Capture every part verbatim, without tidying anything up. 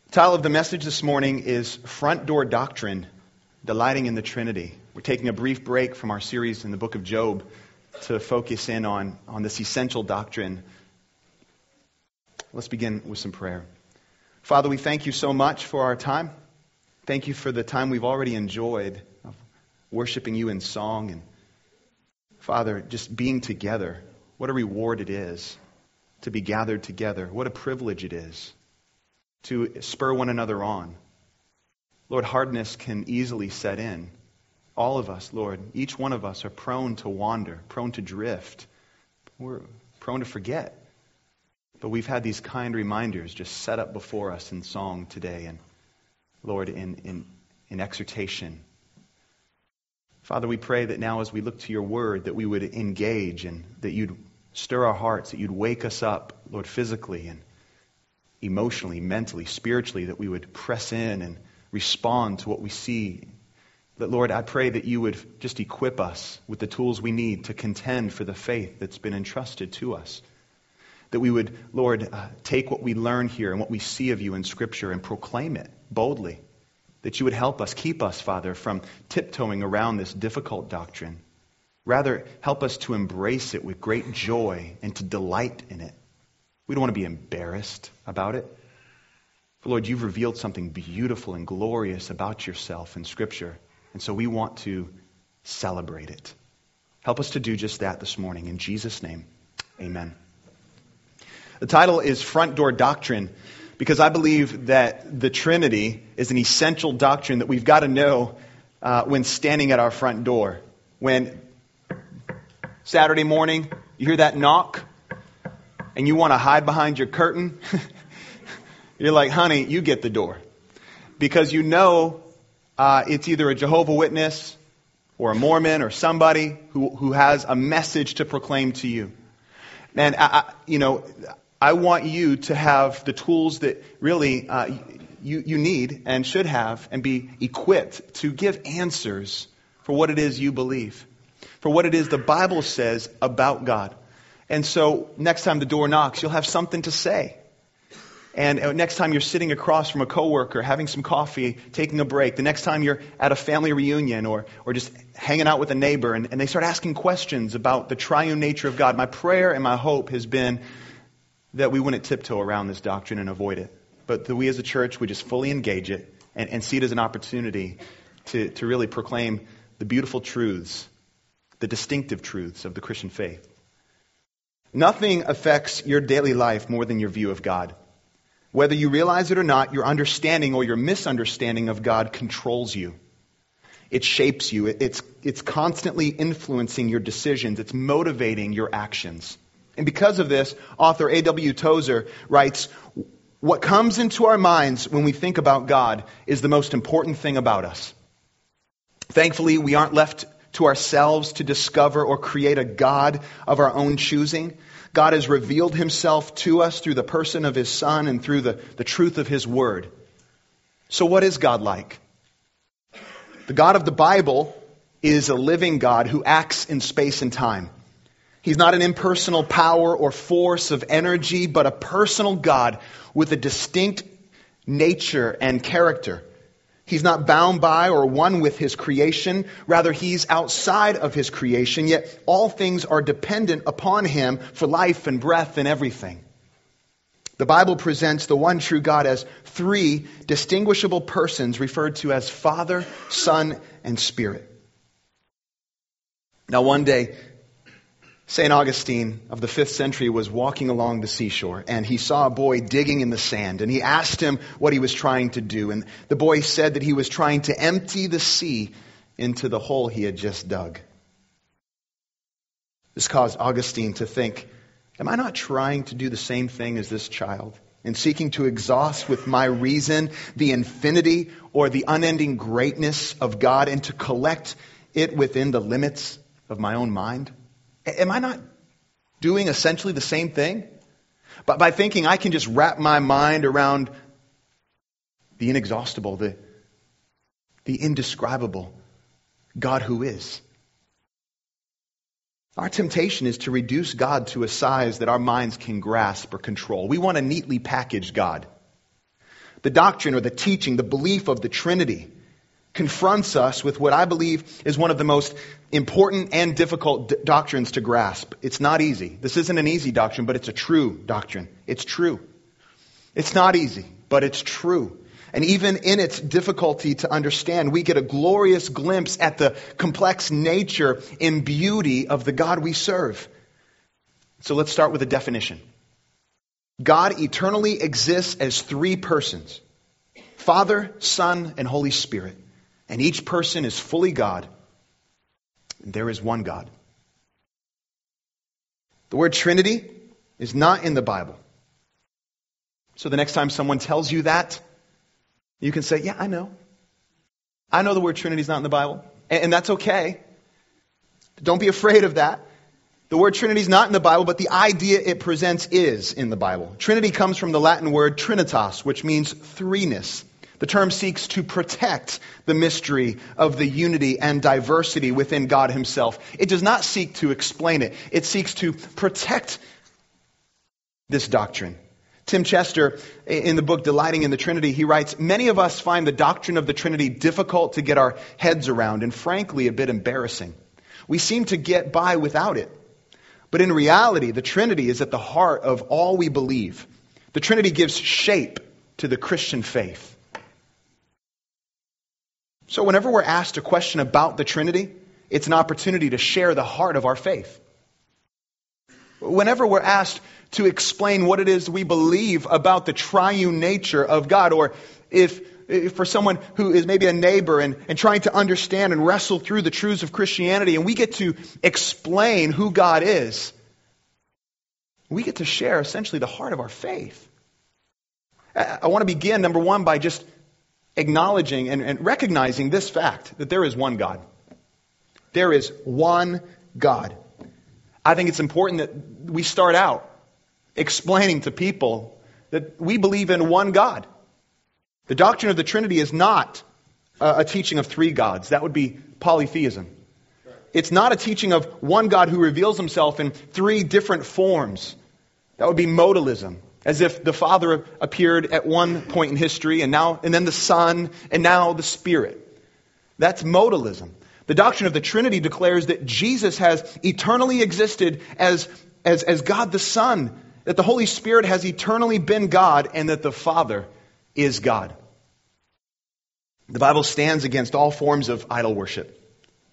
The title of the message this morning is Front Door Doctrine, Delighting in the Trinity. We're taking a brief break from our series in the book of Job to focus in on, on this essential doctrine. Let's begin with some prayer. Father, we thank you so much for our time. Thank you for the time we've already enjoyed of worshiping you in song. And Father, just being together, what a reward it is to be gathered together. What a privilege it is to spur one another on. Lord, hardness can easily set in. All of us, Lord, each one of us are prone to wander, prone to drift. We're prone to forget. But we've had these kind reminders just set up before us in song today and, Lord, in, in, in exhortation. Father, we pray that now as we look to your word that we would engage and that you'd stir our hearts, that you'd wake us up, Lord, physically and emotionally, mentally, spiritually, that we would press in and respond to what we see. That, Lord, I pray that you would just equip us with the tools we need to contend for the faith that's been entrusted to us. That we would, Lord, uh, take what we learn here and what we see of you in Scripture and proclaim it boldly. That you would help us, keep us, Father, from tiptoeing around this difficult doctrine. Rather, help us to embrace it with great joy and to delight in it. We don't want to be embarrassed about it. For Lord, you've revealed something beautiful and glorious about yourself in Scripture. And so we want to celebrate it. Help us to do just that this morning. In Jesus' name, amen. The title is Front Door Doctrine because I believe that the Trinity is an essential doctrine that we've got to know uh, when standing at our front door. When Saturday morning, you hear that knock, and you want to hide behind your curtain, you're like, honey, you get the door. Because you know uh, it's either a Jehovah's Witness or a Mormon or somebody who, who has a message to proclaim to you. And, I, I, you know, I want you to have the tools that really uh, you, you need and should have and be equipped to give answers for what it is you believe, for what it is the Bible says about God. And so next time the door knocks, you'll have something to say. And next time you're sitting across from a coworker, having some coffee, taking a break, the next time you're at a family reunion or or just hanging out with a neighbor and, and they start asking questions about the triune nature of God, my prayer and my hope has been that we wouldn't tiptoe around this doctrine and avoid it. But that we as a church would just fully engage it and, and see it as an opportunity to, to really proclaim the beautiful truths, the distinctive truths of the Christian faith. Nothing affects your daily life more than your view of God. Whether you realize it or not, your understanding or your misunderstanding of God controls you. It shapes you. It's, it's constantly influencing your decisions. It's motivating your actions. And because of this, author A W Tozer writes, what comes into our minds when we think about God is the most important thing about us. Thankfully, we aren't left to ourselves to discover or create a God of our own choosing. God has revealed himself to us through the person of his Son and through the, the truth of his word. So what is God like? The God of the Bible is a living God who acts in space and time. He's not an impersonal power or force of energy, but a personal God with a distinct nature and character. He's not bound by or one with his creation. Rather, he's outside of his creation, yet all things are dependent upon him for life and breath and everything. The Bible presents the one true God as three distinguishable persons referred to as Father, Son, and Spirit. Now, one day, Saint Augustine of the fifth century was walking along the seashore and he saw a boy digging in the sand and he asked him what he was trying to do. And the boy said that he was trying to empty the sea into the hole he had just dug. This caused Augustine to think, am I not trying to do the same thing as this child in seeking to exhaust with my reason the infinity or the unending greatness of God and to collect it within the limits of my own mind? Am I not doing essentially the same thing? But by thinking I can just wrap my mind around the inexhaustible, the, the indescribable God who is. Our temptation is to reduce God to a size that our minds can grasp or control. We want a neatly packaged God. The doctrine or the teaching, the belief of the Trinity confronts us with what I believe is one of the most important and difficult d- doctrines to grasp. It's not easy. This isn't an easy doctrine, but it's a true doctrine. It's true. It's not easy, but it's true. And even in its difficulty to understand, we get a glorious glimpse at the complex nature and beauty of the God we serve. So let's start with a definition. God eternally exists as three persons: Father, Son, and Holy Spirit. And each person is fully God. And there is one God. The word Trinity is not in the Bible. So the next time someone tells you that, you can say, yeah, I know. I know the word Trinity is not in the Bible. And, and that's okay. Don't be afraid of that. The word Trinity is not in the Bible, but the idea it presents is in the Bible. Trinity comes from the Latin word trinitas, which means threeness. The term seeks to protect the mystery of the unity and diversity within God Himself. It does not seek to explain it. It seeks to protect this doctrine. Tim Chester, in the book Delighting in the Trinity, he writes, many of us find the doctrine of the Trinity difficult to get our heads around and frankly a bit embarrassing. We seem to get by without it. But in reality, the Trinity is at the heart of all we believe. The Trinity gives shape to the Christian faith. So whenever we're asked a question about the Trinity, it's an opportunity to share the heart of our faith. Whenever we're asked to explain what it is we believe about the triune nature of God, or if, if for someone who is maybe a neighbor and, and trying to understand and wrestle through the truths of Christianity, and we get to explain who God is, we get to share essentially the heart of our faith. I, I want to begin, number one, by just acknowledging and, and recognizing this fact that there is one God. There is one God. I think it's important that we start out explaining to people that we believe in one God. The doctrine of the Trinity is not a, a teaching of three gods. That would be polytheism. It's not a teaching of one God who reveals Himself in three different forms. That would be modalism. As if the Father appeared at one point in history, and now, and then the Son, and now the Spirit. That's modalism. The doctrine of the Trinity declares that Jesus has eternally existed as, as, as God the Son, that the Holy Spirit has eternally been God, and that the Father is God. The Bible stands against all forms of idol worship.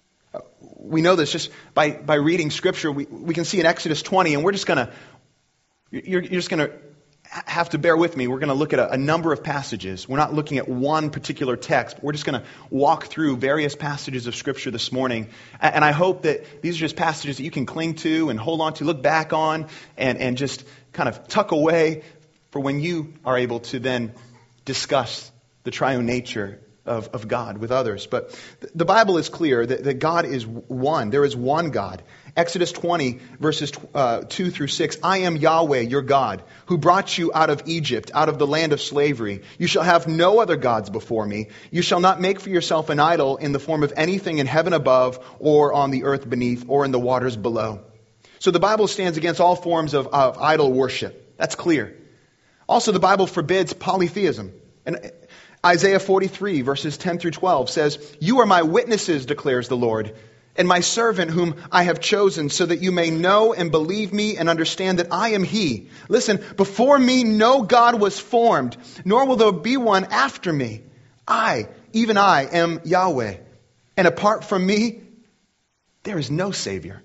We know this just by, by reading Scripture. We, we can see in Exodus twenty, and we're just going to, you're, you're just going to have to bear with me. We're going to look at a, a number of passages. We're not looking at one particular text, but we're just going to walk through various passages of Scripture this morning. And, and I hope that these are just passages that you can cling to and hold on to, look back on, and, and just kind of tuck away for when you are able to then discuss the triune nature of, of God with others. But the Bible is clear that, that God is one. There is one God. Exodus twenty, verses uh, two through six. I am Yahweh, your God, who brought you out of Egypt, out of the land of slavery. You shall have no other gods before me. You shall not make for yourself an idol in the form of anything in heaven above, or on the earth beneath, or in the waters below. So the Bible stands against all forms of, of idol worship. That's clear. Also, the Bible forbids polytheism. And Isaiah forty-three, verses ten through twelve says, you are my witnesses, declares the Lord, and my servant whom I have chosen, so that you may know and believe me and understand that I am He. Listen, before me no God was formed, nor will there be one after me. I, even I, am Yahweh, and apart from me, there is no Savior.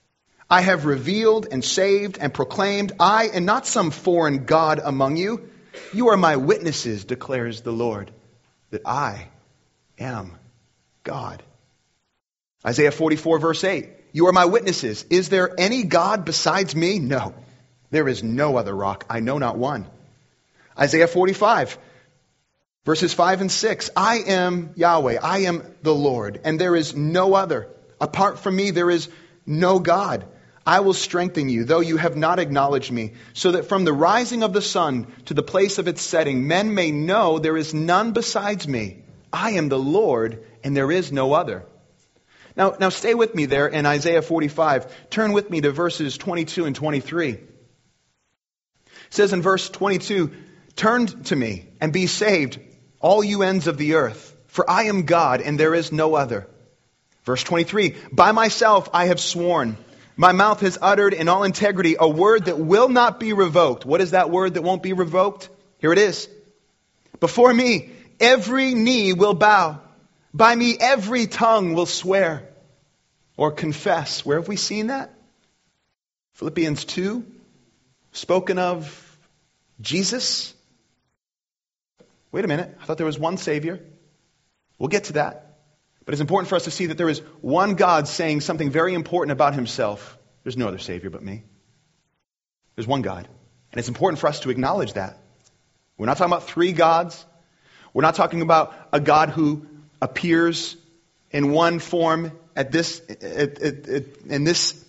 I have revealed and saved and proclaimed, I and not some foreign God among you. You are my witnesses, declares the Lord, that I am God. Isaiah forty-four, verse eight. You are my witnesses. Is there any God besides me? No, there is no other rock. I know not one. Isaiah forty-five, verses five and six. I am Yahweh. I am the Lord, and there is no other. Apart from me, there is no God. I will strengthen you, though you have not acknowledged me, so that from the rising of the sun to the place of its setting, men may know there is none besides me. I am the Lord, and there is no other. Now, now stay with me there in Isaiah forty-five. Turn with me to verses twenty-two and twenty-three. It says in verse twenty-two, Turn to me and be saved, all you ends of the earth, for I am God and there is no other. Verse twenty-three, by myself I have sworn, my mouth has uttered in all integrity a word that will not be revoked. What is that word that won't be revoked? Here it is. Before me, every knee will bow. By me, every tongue will swear or confess. Where have we seen that? Philippians two, spoken of Jesus. Wait a minute. I thought there was one Savior. We'll get to that. But it's important for us to see that there is one God saying something very important about himself. There's no other Savior but me. There's one God. And it's important for us to acknowledge that. We're not talking about three gods. We're not talking about a God who appears in one form at this at, at, at, in this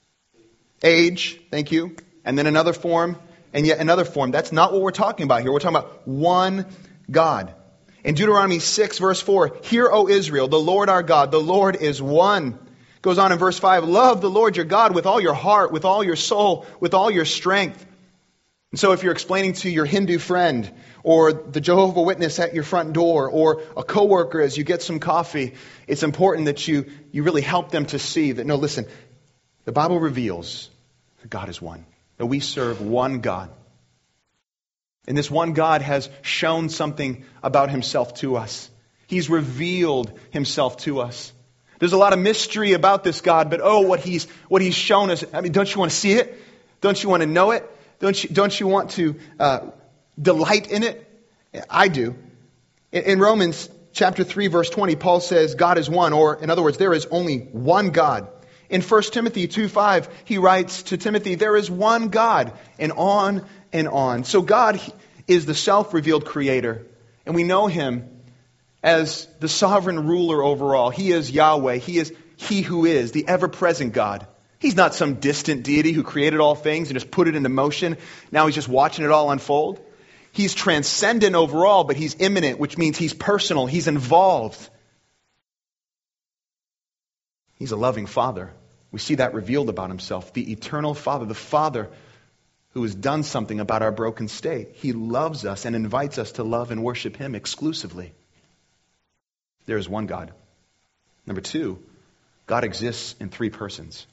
age, thank you, and then another form, and yet another form. That's not what we're talking about here. We're talking about one God. In Deuteronomy six, verse four, hear, O Israel, the Lord our God, the Lord is one. Goes on in verse five, love the Lord your God with all your heart, with all your soul, with all your strength. And so if you're explaining to your Hindu friend, or the Jehovah Witness at your front door, or a coworker as you get some coffee, it's important that you, you really help them to see that, no, listen, the Bible reveals that God is one, that we serve one God. And this one God has shown something about himself to us. He's revealed himself to us. There's a lot of mystery about this God, but oh, what he's what he's shown us. I mean, don't you want to see it? Don't you want to know it? Don't you, don't you want to uh, delight in it? I do. In, in Romans chapter three, verse twenty, Paul says, God is one, or in other words, there is only one God. In First Timothy two five, he writes to Timothy, there is one God, and on and on. So God is the self-revealed creator, and we know him as the sovereign ruler over all. He is Yahweh. He is he who is, the ever-present God. He's not some distant deity who created all things and just put it into motion. Now he's just watching it all unfold. He's transcendent over all, but he's immanent, which means he's personal. He's involved. He's a loving Father. We see that revealed about himself. The eternal Father, the Father who has done something about our broken state. He loves us and invites us to love and worship him exclusively. There is one God. Number two, God exists in three persons.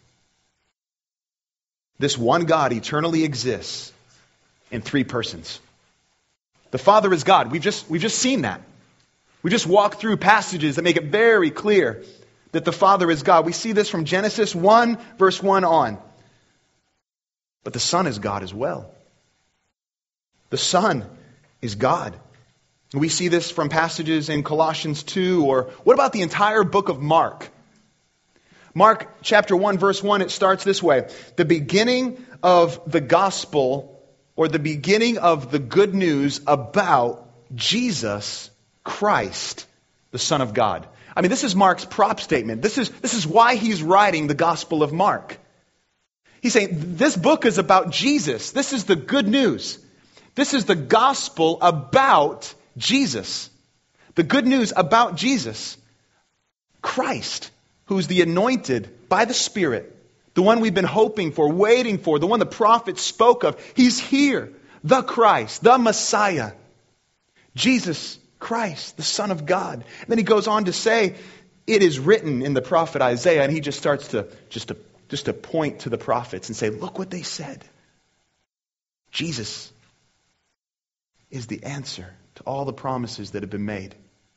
This one God eternally exists in three persons. The Father is God. We've just, we've just seen that. We just walked through passages that make it very clear that the Father is God. We see this from Genesis one, verse one on. But the Son is God as well. The Son is God. We see this from passages in Colossians two, or what about the entire book of Mark? Mark chapter one, verse one, it starts this way. The beginning of the gospel, or the beginning of the good news about Jesus Christ, the Son of God. I mean, this is Mark's prop statement. This is, this is why he's writing the Gospel of Mark. He's saying, this book is about Jesus. This is the good news. This is the gospel about Jesus. The good news about Jesus. Christ, who's the anointed by the Spirit. The one we've been hoping for, waiting for. The one the prophets spoke of. He's here. The Christ, the Messiah. Jesus Christ, the Son of God. And then he goes on to say, it is written in the prophet Isaiah, and he just starts to just to just to point to the prophets and say, look what they said. Jesus is the answer to all the promises that have been made.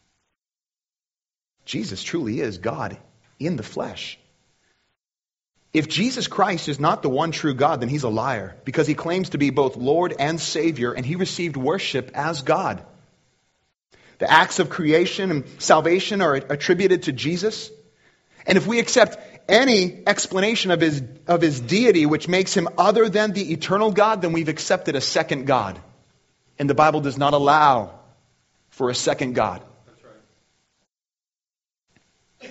Jesus truly is God in the flesh. If Jesus Christ is not the one true God, then he's a liar, because he claims to be both Lord and Savior, and he received worship as God. The acts of creation and salvation are attributed to Jesus. And if we accept any explanation of his, of his deity which makes him other than the eternal God, then we've accepted a second God. And the Bible does not allow for a second God. That's right.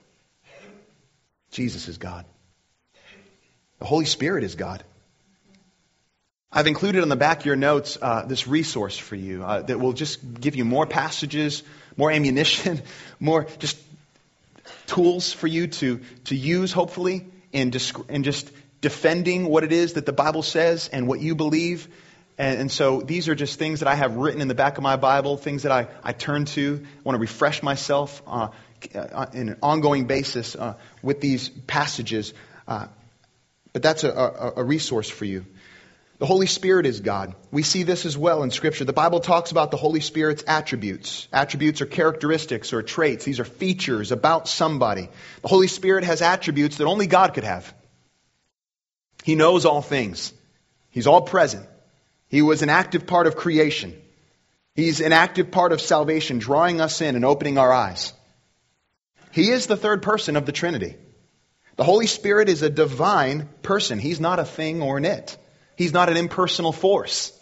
Jesus is God. The Holy Spirit is God. I've included on the back of your notes uh, this resource for you uh, that will just give you more passages, more ammunition, more just tools for you to, to use, hopefully, in, disc- in just defending what it is that the Bible says and what you believe. And, and so these are just things that I have written in the back of my Bible, things that I, I turn to, I want to refresh myself uh, in an ongoing basis uh, with these passages. Uh, but that's a, a, a resource for you. The Holy Spirit is God. We see this as well in Scripture. The Bible talks about the Holy Spirit's attributes. Attributes are characteristics or traits. These are features about somebody. The Holy Spirit has attributes that only God could have. He knows all things. He's all present. He was an active part of creation. He's an active part of salvation, drawing us in and opening our eyes. He is the third person of the Trinity. The Holy Spirit is a divine person. He's not a thing or an it. He's not an impersonal force.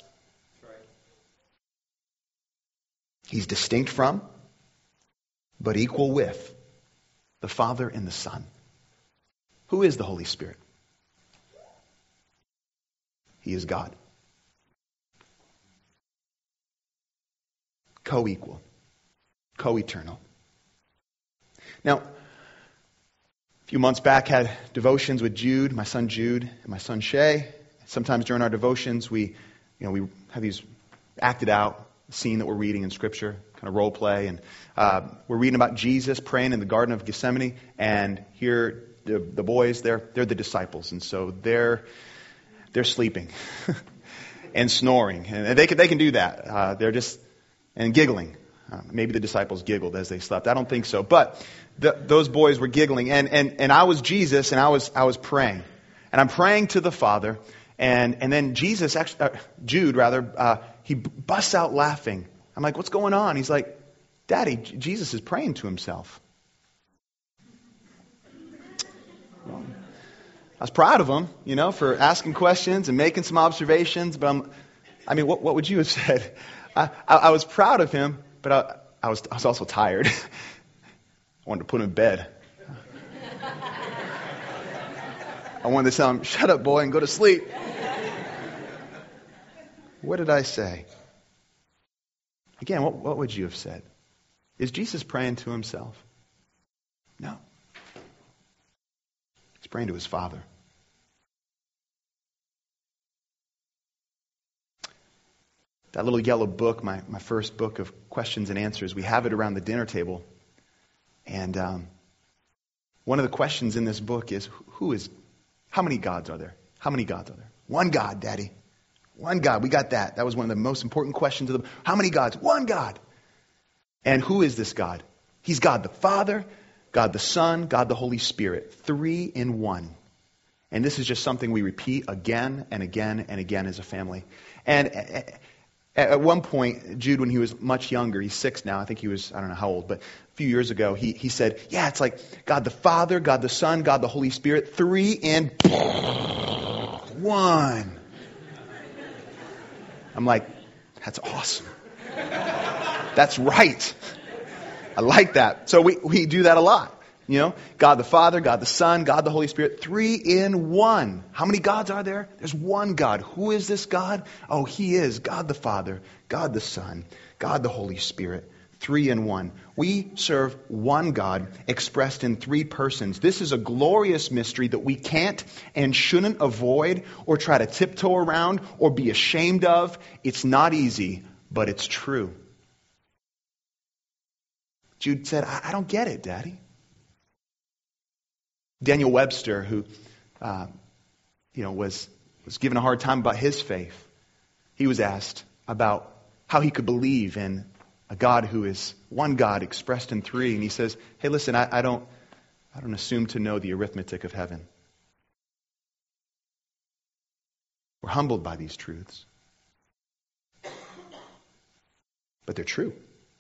He's distinct from, but equal with, the Father and the Son. Who is the Holy Spirit? He is God. Co-equal. Co-eternal. Now, a few months back, had devotions with Jude, my son Jude, and my son Shay. Sometimes during our devotions, we, you know, we have these acted out scene that we're reading in Scripture, kind of role play, and uh, we're reading about Jesus praying in the Garden of Gethsemane, and here the, the boys, they're they're the disciples, and so they're they're sleeping and snoring, and they can they can do that. Uh, they're just and giggling. Uh, maybe the disciples giggled as they slept. I don't think so, but the, those boys were giggling, and and and I was Jesus, and I was I was praying, and I'm praying to the Father. And and then Jesus, actually, uh, Jude rather, uh, he busts out laughing. I'm like, what's going on? He's like, Daddy, J- Jesus is praying to himself. Well, I was proud of him, you know, for asking questions and making some observations. But I'm, I mean, what what would you have said? I, I, I was proud of him, but I, I was I was also tired. I wanted to put him in bed. I wanted to tell him, shut up, boy, and go to sleep. What did I say? Again, what, what would you have said? Is Jesus praying to himself? No. He's praying to his Father. That little yellow book, my, my first book of questions and answers, we have it around the dinner table. And um, one of the questions in this book is, who is, how many gods are there? How many gods are there? One God, Daddy. One God. We got that. That was one of the most important questions of them. How many gods? One God. And who is this God? He's God the Father, God the Son, God the Holy Spirit. Three in one. And this is just something we repeat again and again and again as a family. And at one point, Jude, when he was much younger, he's six now, I think he was, I don't know how old, but a few years ago, he, he said, yeah, it's like God the Father, God the Son, God the Holy Spirit, three in one. I'm like, that's awesome. That's right. I like that. So we, we do that a lot. You know, God the Father, God the Son, God the Holy Spirit, three in one. How many gods are there? There's one God. Who is this God? Oh, he is God the Father, God the Son, God the Holy Spirit, three in one. We serve one God expressed in three persons. This is a glorious mystery that we can't and shouldn't avoid or try to tiptoe around or be ashamed of. It's not easy, but it's true. Jude said, I, I don't get it, Daddy. Daniel Webster, who uh, you know, was, was given a hard time about his faith, he was asked about how he could believe in a God who is one God expressed in three. And he says, hey, listen, I, I don't I don't assume to know the arithmetic of heaven. We're humbled by these truths. But they're true.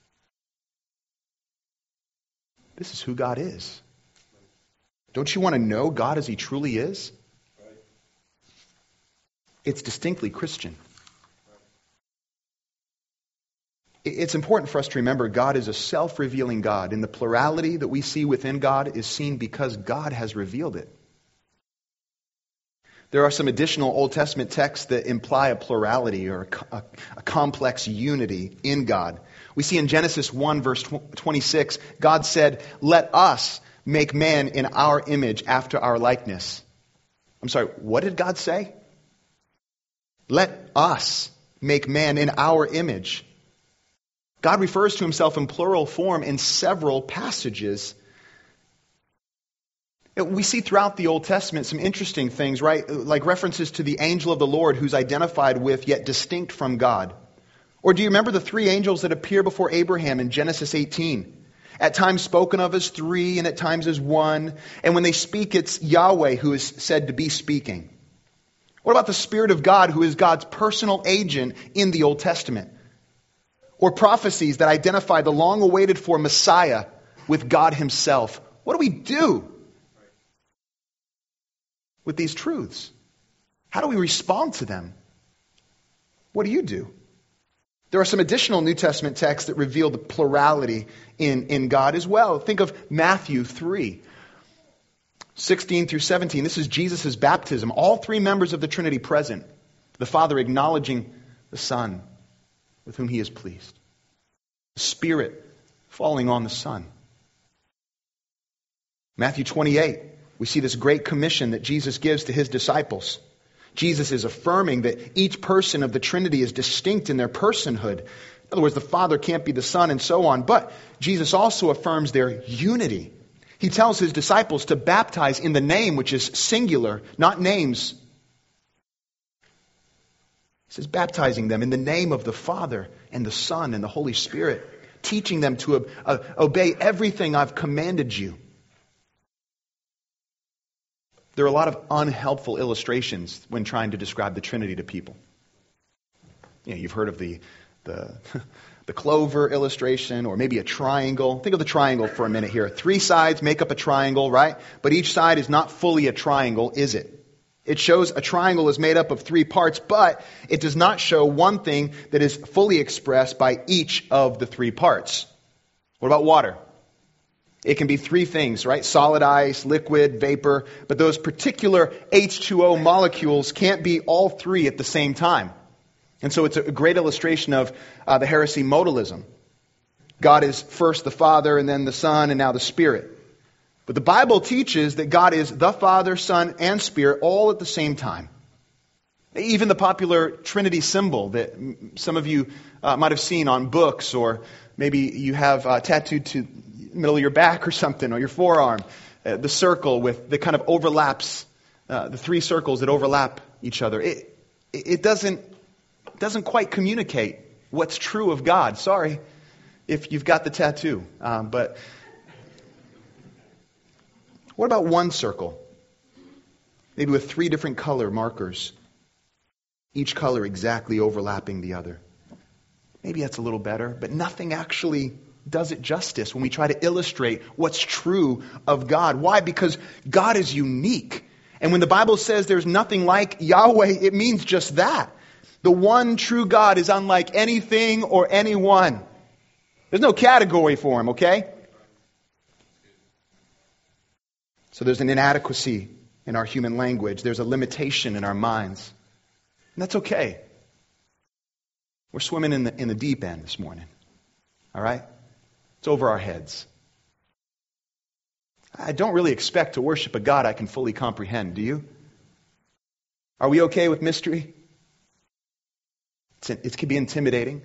This is who God is. Don't you want to know God as he truly is? It's distinctly Christian. It's important for us to remember God is a self-revealing God, and the plurality that we see within God is seen because God has revealed it. There are some additional Old Testament texts that imply a plurality or a, a, a complex unity in God. We see in Genesis one, verse twenty-six, God said, let us make man in our image after our likeness. I'm sorry, what did God say? Let us make man in our image. God refers to himself in plural form in several passages. We see throughout the Old Testament some interesting things, right? Like references to the angel of the Lord who's identified with yet distinct from God. Or do you remember the three angels that appear before Abraham in Genesis eighteen? At times spoken of as three and at times as one. And when they speak, it's Yahweh who is said to be speaking. What about the Spirit of God who is God's personal agent in the Old Testament? Or prophecies that identify the long-awaited for Messiah with God himself. What do we do with these truths? How do we respond to them? What do you do? There are some additional New Testament texts that reveal the plurality in, in God as well. Think of Matthew three, sixteen through seventeen. This is Jesus' baptism. All three members of the Trinity present. The Father acknowledging the Son with whom he is pleased. The Spirit falling on the Son. Matthew twenty-eight, we see this great commission that Jesus gives to his disciples. Jesus is affirming that each person of the Trinity is distinct in their personhood. In other words, the Father can't be the Son and so on. But Jesus also affirms their unity. He tells his disciples to baptize in the name, which is singular, not names. He says, baptizing them in the name of the Father and the Son and the Holy Spirit, teaching them to uh, obey everything I've commanded you. There are a lot of unhelpful illustrations when trying to describe the Trinity to people. You know, you've heard of the, the, the clover illustration or maybe a triangle. Think of the triangle for a minute here. Three sides make up a triangle, right? But each side is not fully a triangle, is it? It shows a triangle is made up of three parts, but it does not show one thing that is fully expressed by each of the three parts. What about water? It can be three things, right? Solid ice, liquid, vapor. But those particular H two O molecules can't be all three at the same time. And so it's a great illustration of uh, the heresy modalism. God is first the Father, and then the Son, and now the Spirit. But the Bible teaches that God is the Father, Son, and Spirit all at the same time. Even the popular Trinity symbol that some of you uh, might have seen on books, or maybe you have uh, tattooed to middle of your back or something, or your forearm, uh, the circle with that kind of overlaps, uh, the three circles that overlap each other. It it doesn't doesn't quite communicate what's true of God. Sorry if you've got the tattoo, um, but what about one circle? Maybe with three different color markers, each color exactly overlapping the other. Maybe that's a little better, but nothing actually does it justice when we try to illustrate what's true of God. Why? Because God is unique. And when the Bible says there's nothing like Yahweh, it means just that. The one true God is unlike anything or anyone. There's no category for him, okay? So there's an inadequacy in our human language. There's a limitation in our minds. And that's okay. We're swimming in the, in the deep end this morning. All right? It's over our heads. I don't really expect to worship a God I can fully comprehend, do you? Are we okay with mystery? It's, it can be intimidating.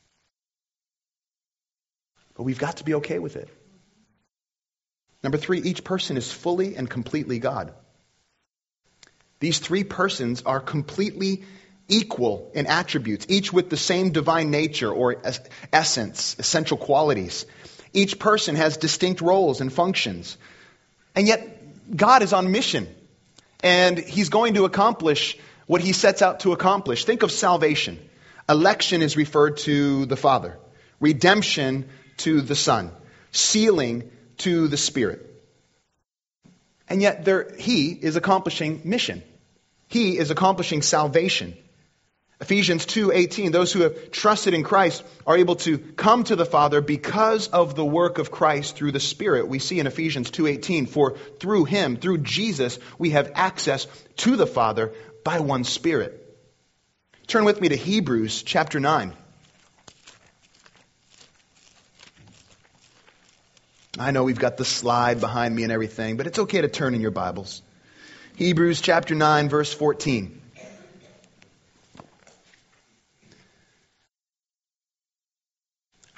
But we've got to be okay with it. Number three, each person is fully and completely God. These three persons are completely equal in attributes, each with the same divine nature or essence, essential qualities. Each person has distinct roles and functions. And yet, God is on mission. And He's going to accomplish what He sets out to accomplish. Think of salvation. Election is referred to the Father. Redemption to the Son. Sealing to the Spirit. And yet, there, He is accomplishing mission. He is accomplishing salvation. Ephesians two eighteen, those who have trusted in Christ are able to come to the Father because of the work of Christ through the Spirit. We see in Ephesians two eighteen, for through Him, through Jesus, we have access to the Father by one Spirit. Turn with me to Hebrews chapter nine. I know we've got the slide behind me and everything, but it's okay to turn in your Bibles. Hebrews chapter nine, verse fourteen.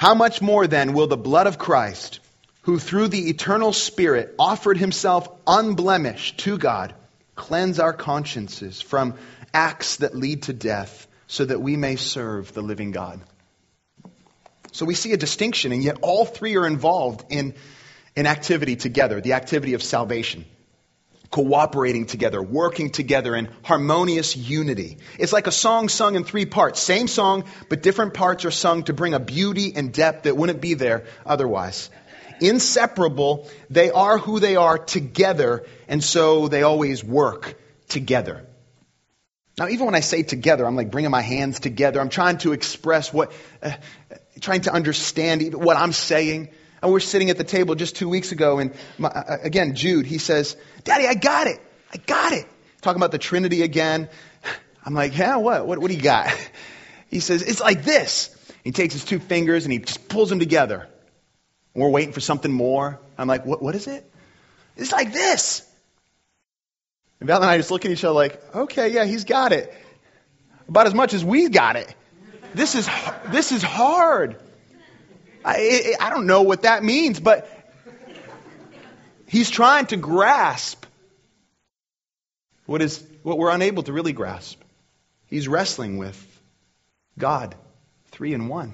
How much more then will the blood of Christ, who through the eternal Spirit offered himself unblemished to God, cleanse our consciences from acts that lead to death, so that we may serve the living God? So we see a distinction, and yet all three are involved in an activity together, the activity of salvation. Cooperating together, working together in harmonious unity. It's like a song sung in three parts. Same song, but different parts are sung to bring a beauty and depth that wouldn't be there otherwise. Inseparable, they are who they are together, and so they always work together. Now, even when I say together, I'm like bringing my hands together. I'm trying to express what, uh, trying to understand even what I'm saying. And we were sitting at the table just two weeks ago, and my, uh, again, Jude, he says, Daddy, I got it. I got it. Talking about the Trinity again. I'm like, yeah, what? What, what do you got? He says, it's like this. He takes his two fingers and he just pulls them together. And we're waiting for something more. I'm like, what? What is it? It's like this. And Val and I just look at each other like, okay, yeah, he's got it. About as much as we got it. This is this is hard. I, I don't know what that means, but he's trying to grasp what is what we're unable to really grasp. He's wrestling with God, three in one.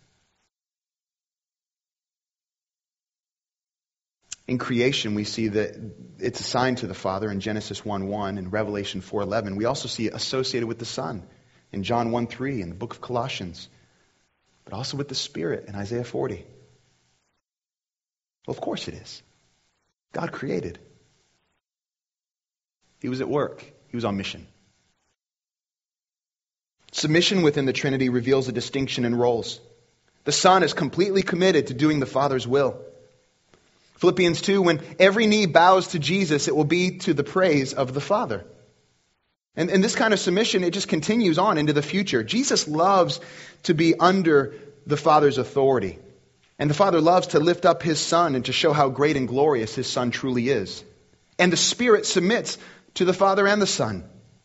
In creation, we see that it's assigned to the Father in Genesis one one and Revelation four eleven. We also see it associated with the Son in John one three in the book of Colossians, but also with the Spirit in Isaiah forty. Well, of course it is. God created. He was at work. He was on mission. Submission within the Trinity reveals a distinction in roles. The Son is completely committed to doing the Father's will. Philippians two, when every knee bows to Jesus, it will be to the praise of the Father. And, and this kind of submission, it just continues on into the future. Jesus loves to be under the Father's authority. And the Father loves to lift up His Son and to show how great and glorious His Son truly is. And the Spirit submits to the Father and the Son.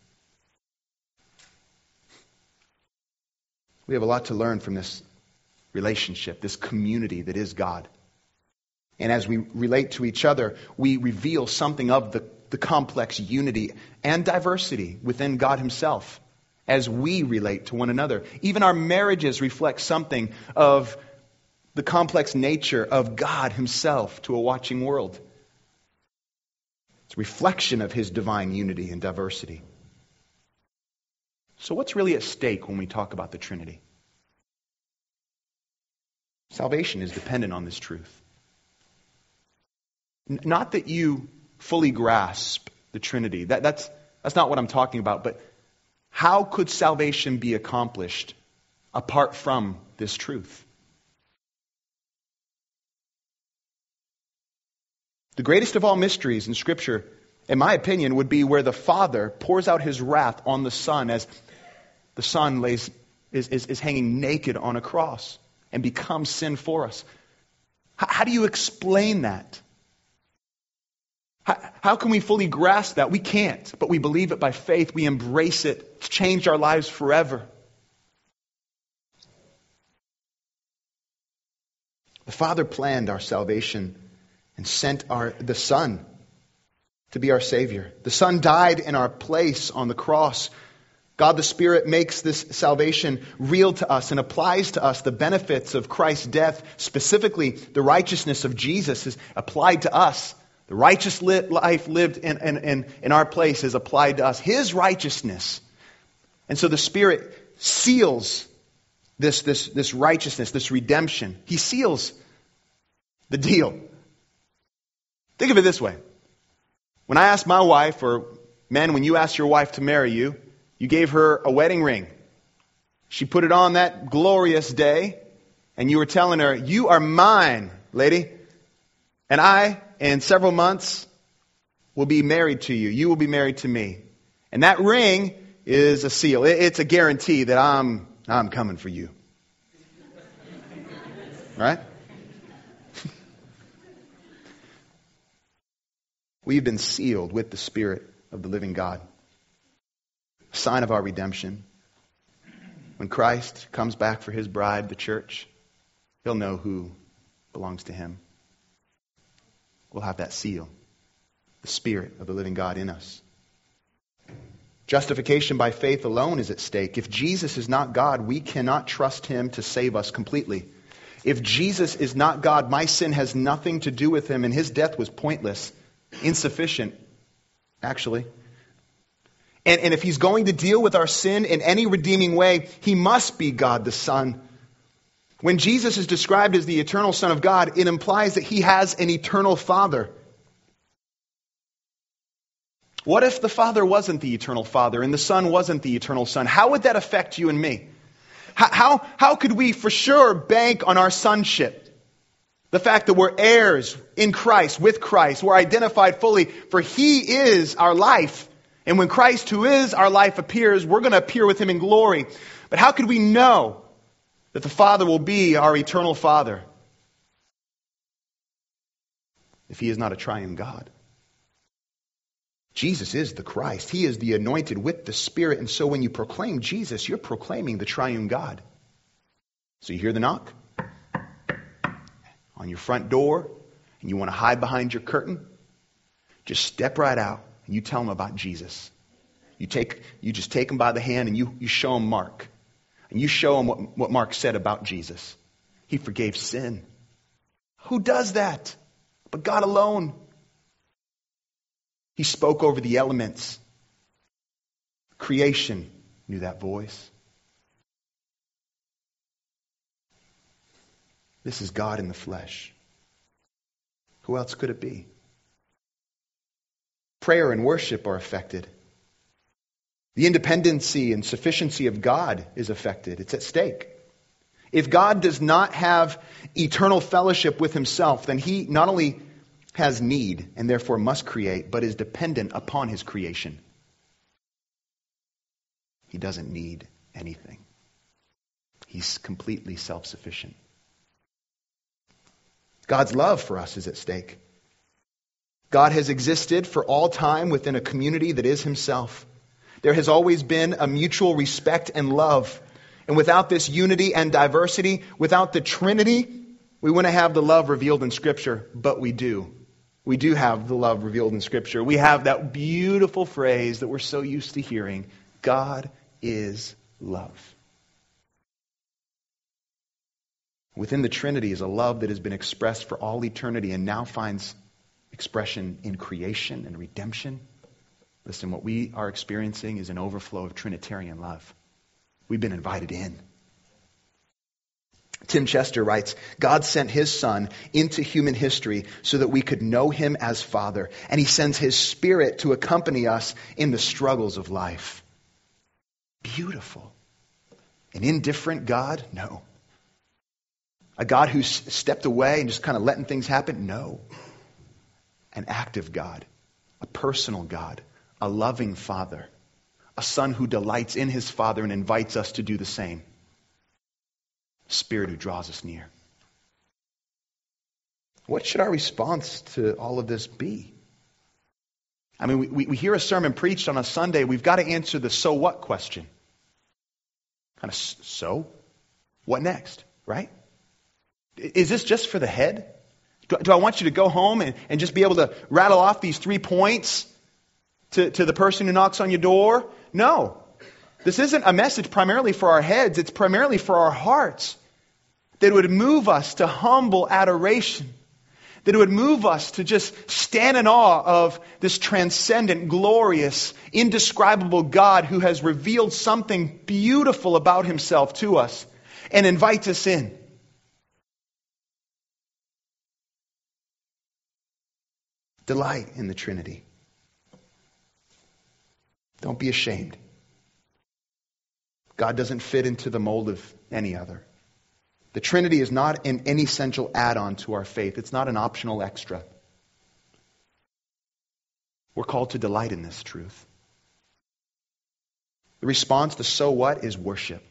We have a lot to learn from this relationship, this community that is God. And as we relate to each other, we reveal something of the, the complex unity and diversity within God Himself as we relate to one another. Even our marriages reflect something of the complex nature of God Himself to a watching world. It's a reflection of His divine unity and diversity. So what's really at stake when we talk about the Trinity? Salvation is dependent on this truth. Not that you fully grasp the Trinity. That, that's, that's not what I'm talking about. But how could salvation be accomplished apart from this truth? The greatest of all mysteries in Scripture, in my opinion, would be where the Father pours out His wrath on the Son as the Son lays is, is, is hanging naked on a cross and becomes sin for us. How, how do you explain that? How, how can we fully grasp that? We can't, but we believe it by faith. We embrace it. It's changed our lives forever. The Father planned our salvation and sent our the Son to be our Savior. The Son died in our place on the cross. God the Spirit makes this salvation real to us and applies to us the benefits of Christ's death. Specifically, the righteousness of Jesus is applied to us. The righteous life lived in, in, in, in our place is applied to us. His righteousness. And so the Spirit seals this, this, this righteousness, this redemption. He seals the deal. Think of it this way. When I asked my wife, or men, when you asked your wife to marry you, you gave her a wedding ring. She put it on that glorious day, and you were telling her, you are mine, lady. And I, in several months, will be married to you. You will be married to me. And that ring is a seal. It's a guarantee that I'm, I'm coming for you. Right? We've been sealed with the Spirit of the living God. A sign of our redemption. When Christ comes back for His bride, the church, He'll know who belongs to him. We'll have that seal, the Spirit of the living God in us. Justification by faith alone is at stake. If Jesus is not God, we cannot trust him to save us completely. If Jesus is not God, my sin has nothing to do with him, and his death was pointless, insufficient, actually. And, and if he's going to deal with our sin in any redeeming way, he must be God the Son. When Jesus is described as the eternal Son of God, it implies that he has an eternal Father. What if the Father wasn't the eternal Father and the Son wasn't the eternal Son? How would that affect you and me? How, how, how could we for sure bank on our sonship? The fact that we're heirs in Christ, with Christ, we're identified fully, for he is our life. And when Christ, who is our life, appears, we're going to appear with him in glory. But how could we know that the Father will be our eternal Father if he is not a triune God? Jesus is the Christ. He is the anointed with the Spirit. And so when you proclaim Jesus, you're proclaiming the triune God. So you hear the knock on your front door, and you want to hide behind your curtain, just step right out and you tell them about Jesus. You take, you just take them by the hand and you, you show them Mark. And you show them what, what Mark said about Jesus. He forgave sin. Who does that? But God alone. He spoke over the elements. Creation knew that voice. This is God in the flesh. Who else could it be? Prayer and worship are affected. The independency and sufficiency of God is affected. It's at stake. If God does not have eternal fellowship with himself, then he not only has need and therefore must create, but is dependent upon his creation. He doesn't need anything. He's completely self-sufficient. God's love for us is at stake. God has existed for all time within a community that is himself. There has always been a mutual respect and love. And without this unity and diversity, without the Trinity, we wouldn't have the love revealed in Scripture, but we do. We do have the love revealed in Scripture. We have that beautiful phrase that we're so used to hearing, God is love. Within the Trinity is a love that has been expressed for all eternity and now finds expression in creation and redemption. Listen, what we are experiencing is an overflow of Trinitarian love. We've been invited in. Tim Chester writes, God sent his Son into human history so that we could know him as Father, and he sends his Spirit to accompany us in the struggles of life. Beautiful. An indifferent God? No. A God who's stepped away and just kind of letting things happen? No. An active God, a personal God, a loving Father, a Son who delights in his Father and invites us to do the same. Spirit who draws us near. What should our response to all of this be? I mean, we, we hear a sermon preached on a Sunday. We've got to answer the so what question. Kind of, so? What next? Right? Is this just for the head? Do, do I want you to go home and, and just be able to rattle off these three points to, to the person who knocks on your door? No. This isn't a message primarily for our heads. It's primarily for our hearts. That it would move us to humble adoration. That it would move us to just stand in awe of this transcendent, glorious, indescribable God who has revealed something beautiful about himself to us and invites us in. Delight in the Trinity. Don't be ashamed. God doesn't fit into the mold of any other. The Trinity is not an essential add-on to our faith. It's not an optional extra. We're called to delight in this truth. The response to so what is worship.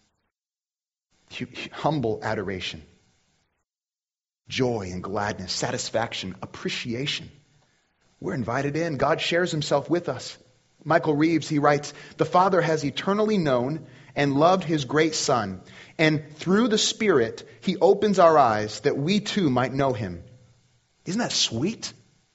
Humble adoration. Joy and gladness, satisfaction, appreciation. We're invited in. God shares himself with us. Michael Reeves, he writes, the Father has eternally known and loved his great Son. And through the Spirit, he opens our eyes that we too might know him. Isn't that sweet?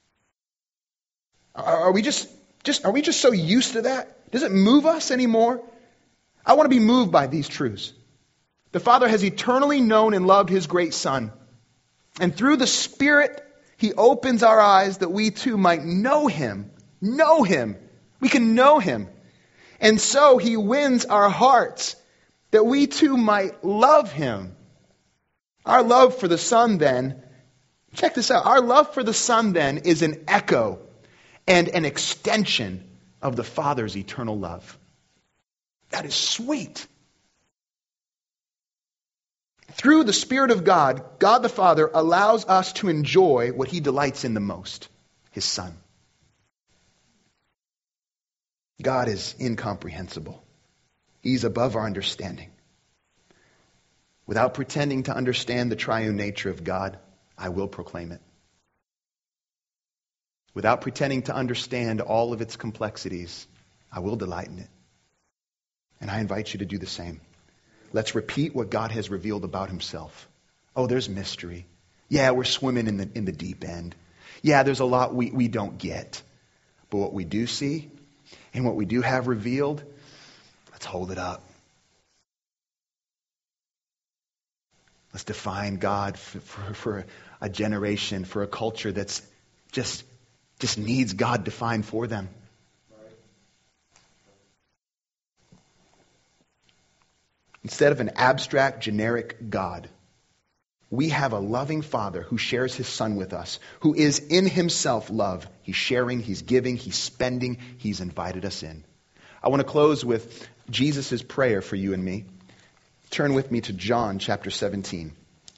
Are, are we just, just, are we just so used to that? Does it move us anymore? I want to be moved by these truths. The Father has eternally known and loved his great Son. And through the Spirit, he opens our eyes that we too might know him. Know him. We can know him. And so he wins our hearts that we too might love him. Our love for the Son then, check this out. Our love for the Son then is an echo and an extension of the Father's eternal love. That is sweet. Through the Spirit of God, God the Father allows us to enjoy what he delights in the most, his Son. God is incomprehensible. He's above our understanding. Without pretending to understand the triune nature of God, I will proclaim it. Without pretending to understand all of its complexities, I will delight in it. And I invite you to do the same. Let's repeat what God has revealed about himself. Oh, there's mystery. Yeah, we're swimming in the, in the deep end. Yeah, there's a lot we, we don't get. But what we do see and what we do have revealed, let's hold it up. Let's define God for, for, for a generation, for a culture that's just, just needs God defined for them. Instead of an abstract, generic God, we have a loving Father who shares his Son with us, who is in himself love. He's sharing, he's giving, he's spending, he's invited us in. I want to close with Jesus' prayer for you and me. Turn with me to John chapter seventeen.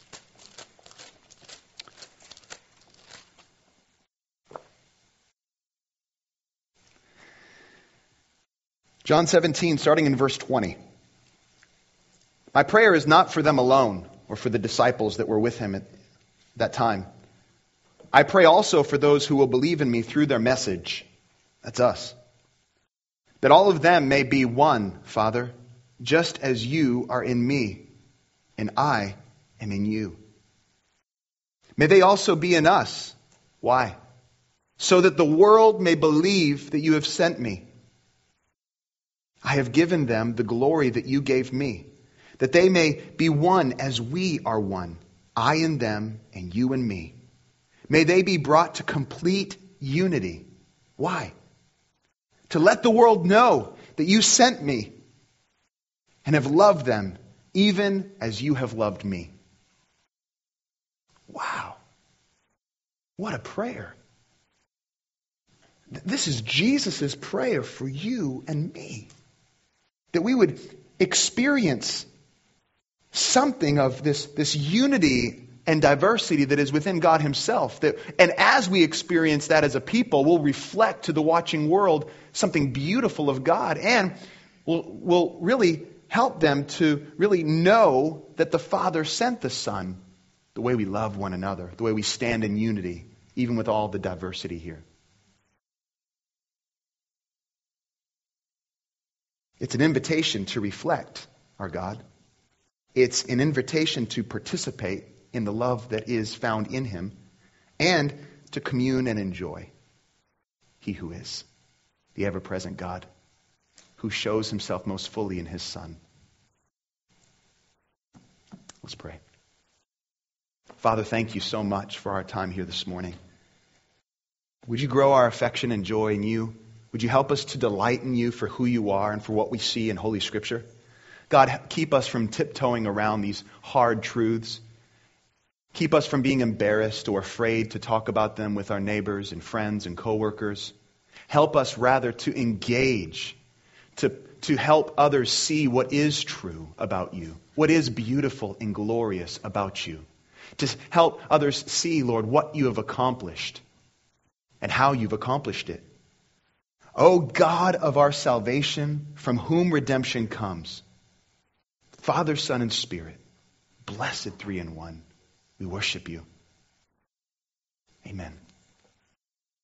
John seventeen, starting in verse twenty. My prayer is not for them alone, or for the disciples that were with him at that time. I pray also for those who will believe in me through their message. That's us. That all of them may be one, Father, just as you are in me, and I am in you. May they also be in us. Why? So that the world may believe that you have sent me. I have given them the glory that you gave me, that they may be one as we are one, I in them and you in me. May they be brought to complete unity. Why? To let the world know that you sent me and have loved them even as you have loved me. Wow. What a prayer. This is Jesus' prayer for you and me. That we would experience something of this, this unity and diversity that is within God himself. That, and as we experience that as a people, we'll reflect to the watching world something beautiful of God. And we'll, we'll really help them to really know that the Father sent the Son, the way we love one another, the way we stand in unity, even with all the diversity here. It's an invitation to reflect our God. It's an invitation to participate in the love that is found in him and to commune and enjoy he who is the ever-present God who shows himself most fully in his Son. Let's pray. Father, thank you so much for our time here this morning. Would you grow our affection and joy in you? Would you help us to delight in you for who you are and for what we see in Holy Scripture? God, keep us from tiptoeing around these hard truths. Keep us from being embarrassed or afraid to talk about them with our neighbors and friends and coworkers. Help us rather to engage, to, to help others see what is true about you, what is beautiful and glorious about you. To help others see, Lord, what you have accomplished and how you've accomplished it. O God of our salvation, from whom redemption comes, Father, Son, and Spirit, blessed three in one, we worship you. Amen.